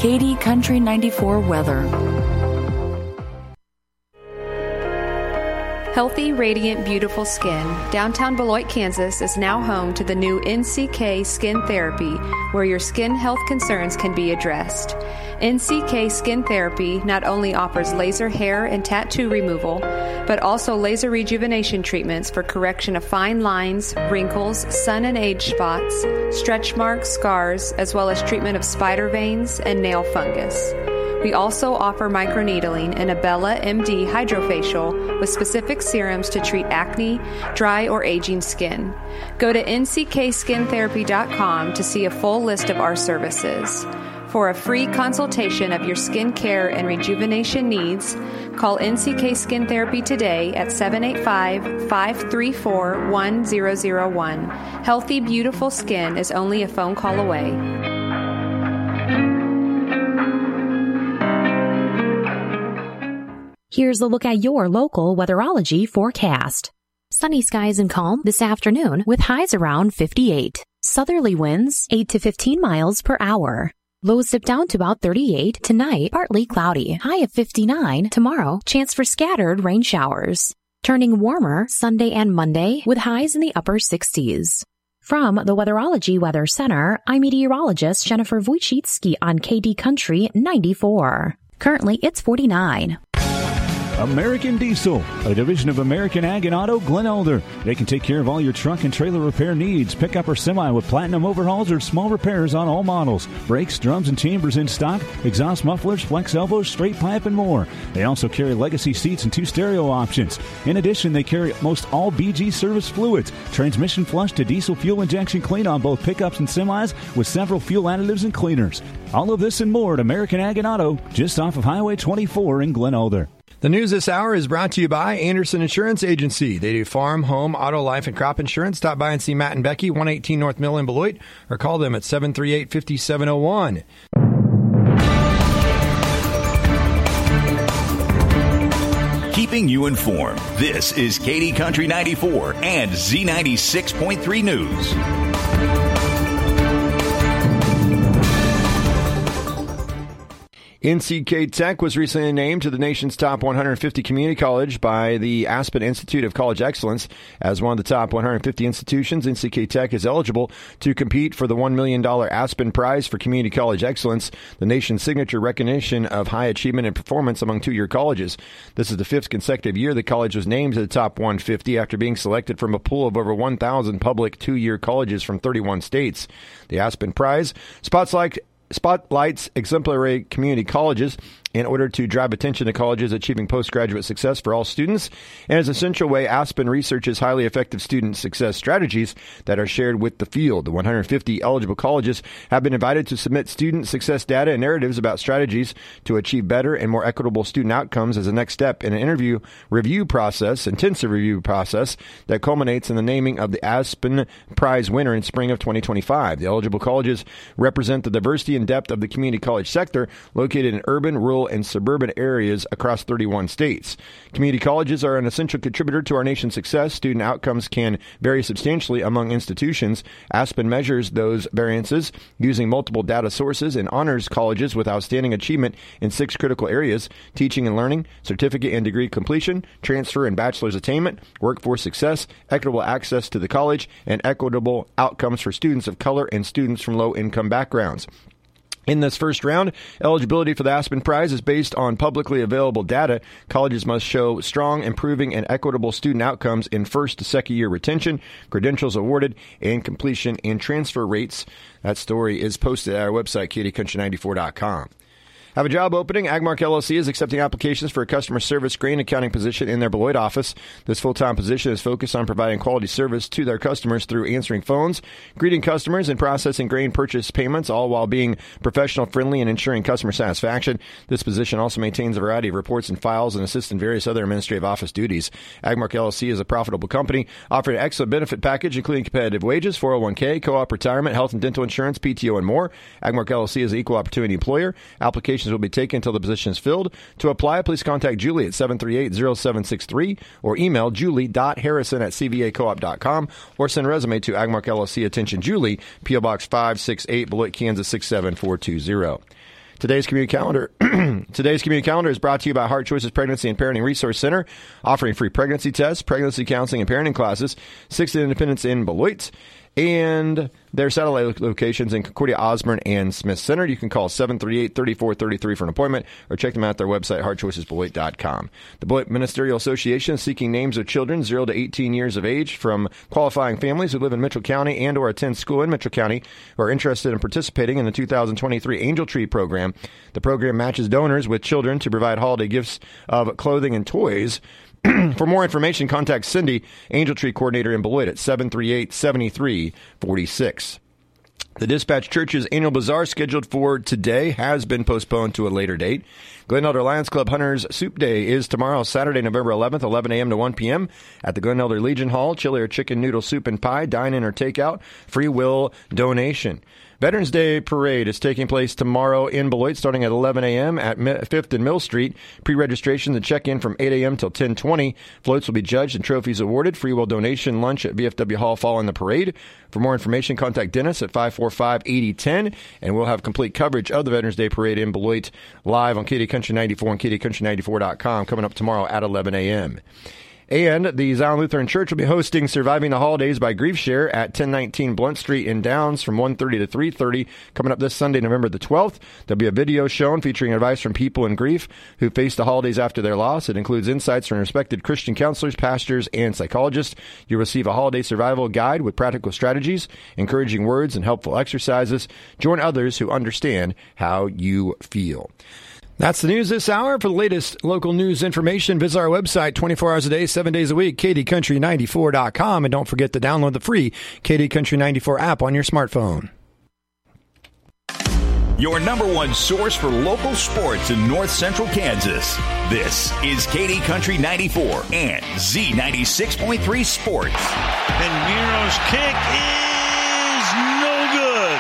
KD Country 94 weather. Healthy, radiant, beautiful skin. Downtown Beloit, Kansas is now home to the new NCK Skin Therapy, where your skin health concerns can be addressed. NCK Skin Therapy not only offers laser hair and tattoo removal, but also laser rejuvenation treatments for correction of fine lines, wrinkles, sun and age spots, stretch marks, scars, as well as treatment of spider veins and nail fungus. We also offer microneedling and a Bella MD hydrofacial with specific serums to treat acne, dry, or aging skin. Go to nckskintherapy.com to see a full list of our services. For a free consultation of your skin care and rejuvenation needs, call NCK Skin Therapy today at 785-534-1001. Healthy, beautiful skin is only a phone call away. Here's a look at your local weatherology forecast. Sunny skies and calm this afternoon with highs around 58. Southerly winds 8 to 15 miles per hour. Lows dip down to about 38 tonight, partly cloudy. High of 59 tomorrow, chance for scattered rain showers. Turning warmer Sunday and Monday with highs in the upper 60s. From the Weatherology Weather Center, I'm meteorologist Jennifer Wojcicki on KD Country 94. Currently, it's 49. American Diesel, a division of American Ag and Auto, Glen Elder. They can take care of all your truck and trailer repair needs. Pickup or semi with platinum overhauls or small repairs on all models. Brakes, drums, and chambers in stock. Exhaust mufflers, flex elbows, straight pipe, and more. They also carry legacy seats and 2 stereo options. In addition, they carry most all BG service fluids. Transmission flush to diesel fuel injection clean on both pickups and semis with several fuel additives and cleaners. All of this and more at American Ag and Auto, just off of Highway 24 in Glen Elder. The news this hour is brought to you by Anderson Insurance Agency. They do farm, home, auto, life, and crop insurance. Stop by and see Matt and Becky, 118 North Mill in Beloit, or call them at 738-5701. Keeping you informed, this is KD Country 94 and Z96.3 News. NCK Tech was recently named to the nation's top 150 community college by the Aspen Institute of College Excellence. As one of the top 150 institutions, NCK Tech is eligible to compete for the $1 million Aspen Prize for Community College Excellence, the nation's signature recognition of high achievement and performance among two-year colleges. This is the 5th consecutive year the college was named to the top 150 after being selected from a pool of over 1,000 public two-year colleges from 31 states. The Aspen Prize spotlights exemplary community colleges in order to drive attention to colleges achieving postgraduate success for all students, and as an essential way, Aspen researches highly effective student success strategies that are shared with the field. The 150 eligible colleges have been invited to submit student success data and narratives about strategies to achieve better and more equitable student outcomes as a next step in an intensive review process that culminates in the naming of the Aspen Prize winner in spring of 2025. The eligible colleges represent the diversity and depth of the community college sector located in urban, rural, and suburban areas across 31 states. Community colleges are an essential contributor to our nation's success. Student outcomes can vary substantially among institutions. Aspen measures those variances using multiple data sources and honors colleges with outstanding achievement in 6 critical areas: teaching and learning, certificate and degree completion, transfer and bachelor's attainment, workforce success, equitable access to the college, and equitable outcomes for students of color and students from low-income backgrounds. In this first round, eligibility for the Aspen Prize is based on publicly available data. Colleges must show strong, improving, and equitable student outcomes in first to second year retention, credentials awarded, and completion and transfer rates. That story is posted at our website, KDCountry94.com. Have a job opening? Agmark LLC is accepting applications for a customer service grain accounting position in their Beloit office. This full-time position is focused on providing quality service to their customers through answering phones, greeting customers, and processing grain purchase payments, all while being professional, friendly, and ensuring customer satisfaction. This position also maintains a variety of reports and files and assists in various other administrative office duties. Agmark LLC is a profitable company, offering an excellent benefit package, including competitive wages, 401k, co-op retirement, health and dental insurance, PTO, and more. Agmark LLC is an equal opportunity employer. Applications will be taken until the position is filled. To apply, please contact Julie at 738-0763 or email julie.harrison@cvacoop.com or send a resume to Agmark LLC. Attention Julie, P.O. Box 568, Beloit, Kansas 67420. Today's community calendar is brought to you by Heart Choices Pregnancy and Parenting Resource Center, offering free pregnancy tests, pregnancy counseling, and parenting classes, 6 Independence in Beloit, and their satellite locations in Concordia, Osborne, and Smith Center. You can call 738-3433 for an appointment or check them out at their website, heartchoicesbeloit.com. The Beloit Ministerial Association is seeking names of children 0 to 18 years of age from qualifying families who live in Mitchell County and or attend school in Mitchell County who are interested in participating in the 2023 Angel Tree program. The program matches donors with children to provide holiday gifts of clothing and toys. For more information, contact Cindy, Angel Tree Coordinator in Beloit at 738-7346. The Dispatch Church's annual bazaar scheduled for today has been postponed to a later date. Glen Elder Lions Club Hunters Soup Day is tomorrow, Saturday, November 11th, 11 a.m. to 1 p.m. at the Glen Elder Legion Hall. Chili or chicken noodle soup and pie, dine-in or takeout, free will donation. Veterans Day Parade is taking place tomorrow in Beloit, starting at 11 a.m. at 5th and Mill Street. Pre-registration and check-in from 8 a.m. till 10:20. Floats will be judged and trophies awarded. Free will donation lunch at VFW Hall following the parade. For more information, contact Dennis at 545-8010, and we'll have complete coverage of the Veterans Day Parade in Beloit live on KD Country 94 and KDCountry94.com coming up tomorrow at 11 a.m. And the Zion Lutheran Church will be hosting Surviving the Holidays by Grief Share at 1019 Blunt Street in Downs from 1:30 to 3:30 coming up this Sunday, November the 12th. There'll be a video shown featuring advice from people in grief who face the holidays after their loss. It includes insights from respected Christian counselors, pastors, and psychologists. You'll receive a holiday survival guide with practical strategies, encouraging words, and helpful exercises. Join others who understand how you feel. That's the news this hour. For the latest local news information, visit our website 24 hours a day, 7 days a week, KDCountry94.com. And don't forget to download the free KD Country 94 app on your smartphone. Your number one source for local sports in north central Kansas. This is KD Country 94 and Z96.3 Sports. And Miro's kick is no good.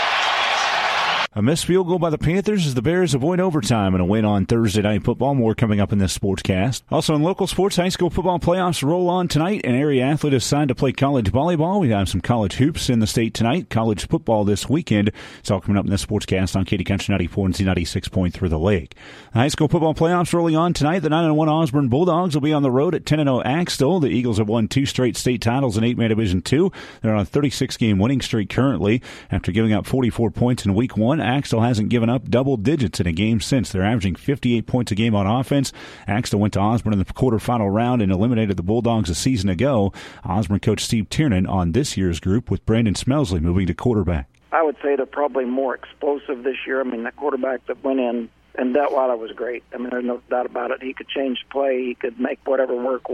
A missed field goal by the Panthers as the Bears avoid overtime and a win on Thursday Night Football. More coming up in this sportscast. Also in local sports, high school football playoffs roll on tonight. An area athlete is signed to play college volleyball. We have some college hoops in the state tonight. College football this weekend. It's all coming up in this sportscast on KD Country 94 and Z96.3 The Lake. The high school football playoffs rolling on tonight. The 9-1 Osborne Bulldogs will be on the road at 10-0 Axtell. The Eagles have won 2 straight state titles in 8-man Division II. They're on a 36-game winning streak currently. After giving up 44 points in Week 1, Axtell hasn't given up double digits in a game since. They're averaging 58 points a game on offense. Axtell went to Osborne in the quarterfinal round and eliminated the Bulldogs a season ago. Osborne coach Steve Tiernan on this year's group with Brandon Smelsley moving to quarterback. I would say they're probably more explosive this year. I mean, the quarterback that went in and Detweiler was great. I mean, there's no doubt about it. He could change the play. He could make whatever work.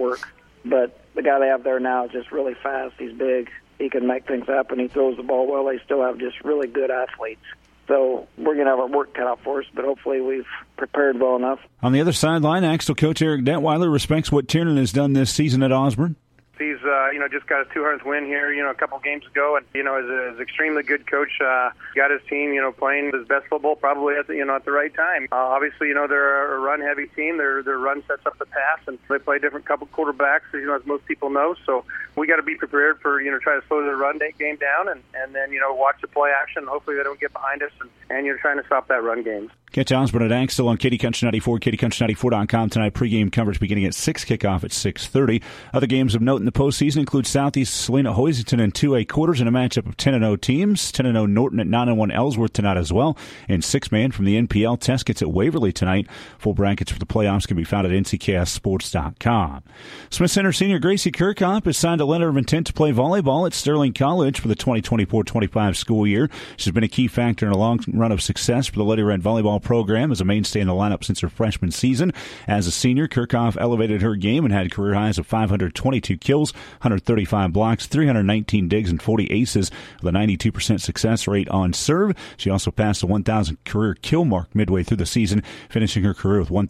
But the guy they have there now is just really fast. He's big. He can make things happen. He throws the ball well. They still have just really good athletes. So we're going to have our work cut out for us, but hopefully we've prepared well enough. On the other sideline, Axtell coach Eric Detweiler respects what Tiernan has done this season at Osborne. He's, just got his 200th win here, a couple games ago, and, is an extremely good coach. Got his team, playing his best football probably at the right time. Obviously, they're a run-heavy team. Their run sets up the pass, and they play different couple quarterbacks, as most people know. So we got to be prepared for, try to slow the run game down, and then, watch the play action. Hopefully they don't get behind us, and you're trying to stop that run game. Catch Osborne at Axtell on KD Country 94, KDCountry94.com tonight. Pregame coverage beginning at 6, kickoff at 6:30. Other games of note in the postseason include Southeast Salina Hoisington in 2A quarters and a matchup of 10-0 teams. 10-0 Norton at 9-1 Ellsworth tonight as well. And 6-man from the NPL Teskets at Waverly tonight. Full brackets for the playoffs can be found at NCKSports.com. Smith Center senior Gracie Kirkhoff has signed a letter of intent to play volleyball at Sterling College for the 2024-25 school year. She's been a key factor in a long run of success for the Lady Red volleyball program as a mainstay in the lineup since her freshman season. As a senior, Kirkhoff elevated her game and had career highs of 522 kills, 135 blocks, 319 digs, and 40 aces with a 92% success rate on serve. She also passed the 1,000 career kill mark midway through the season, finishing her career with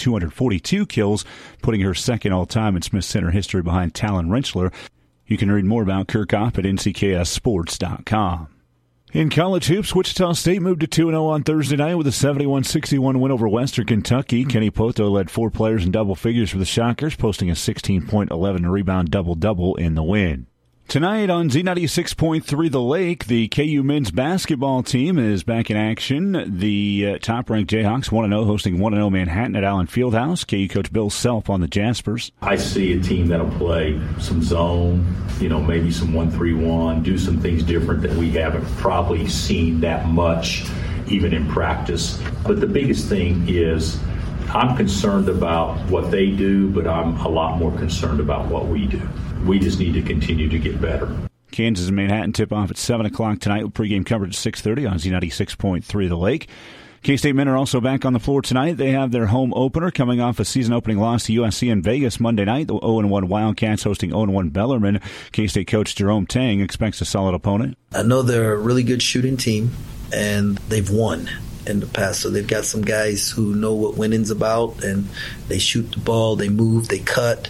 1,242 kills, putting her second all-time in Smith Center history behind Talon Rentschler. You can read more about Kirkhoff at NCKSports.com. In college hoops, Wichita State moved to 2-0 on Thursday night with a 71-61 win over Western Kentucky. Kenny Poto led 4 players in double figures for the Shockers, posting a 16-point, 11-rebound double-double in the win. Tonight on Z96.3 The Lake, the KU men's basketball team is back in action. The top-ranked Jayhawks 1-0, hosting 1-0 Manhattan at Allen Fieldhouse. KU coach Bill Self on the Jaspers. I see a team that'll play some zone, maybe some 1-3-1, do some things different that we haven't probably seen that much, even in practice. But the biggest thing is I'm concerned about what they do, but I'm a lot more concerned about what we do. We just need to continue to get better. Kansas and Manhattan tip off at 7 o'clock tonight with pregame coverage at 6:30 on Z96.3 The Lake. K-State men are also back on the floor tonight. They have their home opener coming off a season-opening loss to USC in Vegas Monday night. The 0-1 Wildcats hosting 0-1 Bellarmine. K-State coach Jerome Tang expects a solid opponent. I know they're a really good shooting team, and they've won in the past. So they've got some guys who know what winning's about, and they shoot the ball, they move, they cut.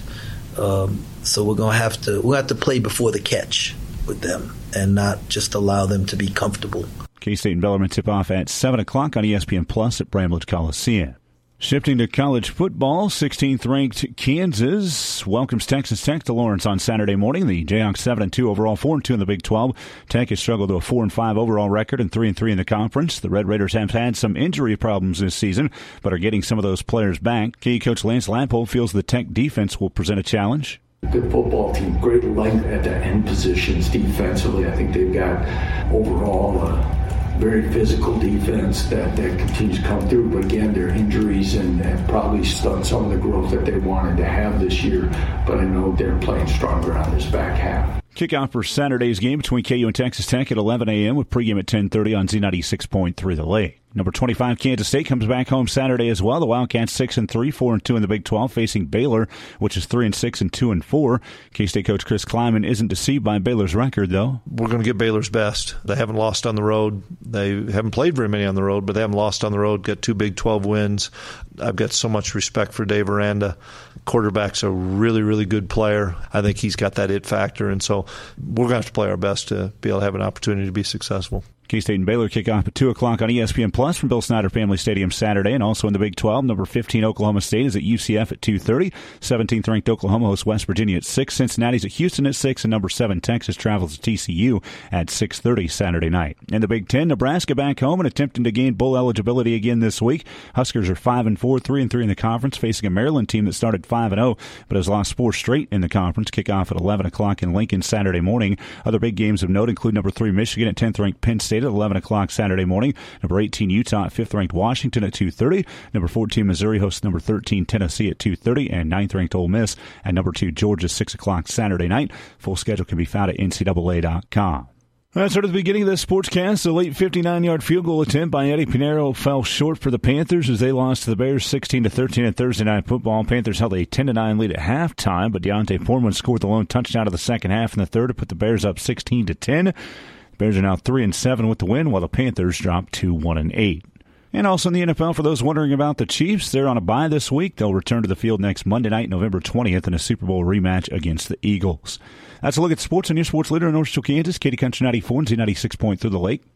So we'll have to play before the catch with them and not just allow them to be comfortable. K-State and Bellarmine tip off at 7 o'clock on ESPN Plus at Bramlage Coliseum. Shifting to college football, 16th ranked Kansas welcomes Texas Tech to Lawrence on Saturday morning. The Jayhawks 7-2 overall, 4-2 in the Big 12. Tech has struggled to a 4-5 overall record and 3-3 in the conference. The Red Raiders have had some injury problems this season, but are getting some of those players back. KU coach Lance Lampold feels the Tech defense will present a challenge. Good football team, great length at the end positions defensively. I think they've got overall a very physical defense that continues to come through. But again, their injuries and probably stunned some of the growth that they wanted to have this year. But I know they're playing stronger on this back half. Kickoff for Saturday's game between KU and Texas Tech at 11 a.m. with pregame at 10:30 on Z96.3 The Lake. Number 25 Kansas State comes back home Saturday as well. The Wildcats 6-3, 4-2 in the Big 12, facing Baylor, which is 3-6 and 2-4. K-State coach Chris Kleiman isn't deceived by Baylor's record, though. We're going to get Baylor's best. They haven't lost on the road. They haven't played very many on the road, but they haven't lost on the road. Got 2 Big 12 wins. I've got so much respect for Dave Aranda. Quarterback's a really, really good player. I think he's got that it factor, and so we're going to have to play our best to be able to have an opportunity to be successful. K-State and Baylor kick off at 2 o'clock on ESPN Plus from Bill Snyder Family Stadium Saturday. And also in the Big 12, number 15 Oklahoma State is at UCF at 2:30. 17th ranked Oklahoma hosts West Virginia at 6. Cincinnati's at Houston at 6. And number 7 Texas travels to TCU at 6:30 Saturday night. In the Big 10, Nebraska back home and attempting to gain bowl eligibility again this week. Huskers are 5-4, 3-3 in the conference, facing a Maryland team that started 5-0 but has lost 4 straight in the conference. Kickoff at 11 o'clock in Lincoln Saturday morning. Other big games of note include number 3 Michigan at 10th ranked Penn State at 11 o'clock Saturday morning. Number 18 Utah at 5th ranked Washington at 2:30. Number 14 Missouri hosts number 13 Tennessee at 2:30, and 9th ranked Ole Miss at number 2 Georgia 6 o'clock Saturday night. Full schedule can be found at NCAA.com. That's sort of the beginning of this sportscast. A late 59-yard field goal attempt by Eddie Pinheiro fell short for the Panthers as they lost to the Bears 16-13 in Thursday Night Football. Panthers held a 10-9 lead at halftime, but Deontay Foreman scored the lone touchdown of the second half in the third to put the Bears up 16-10. The Bears are now 3-7 with the win, while the Panthers dropped to 1-8. And also in the NFL, for those wondering about the Chiefs, they're on a bye this week. They'll return to the field next Monday night, November 20th, in a Super Bowl rematch against the Eagles. That's a look at sports on your sports leader in North Central Kansas, Katy Country 94 and Z96.3 The Lake.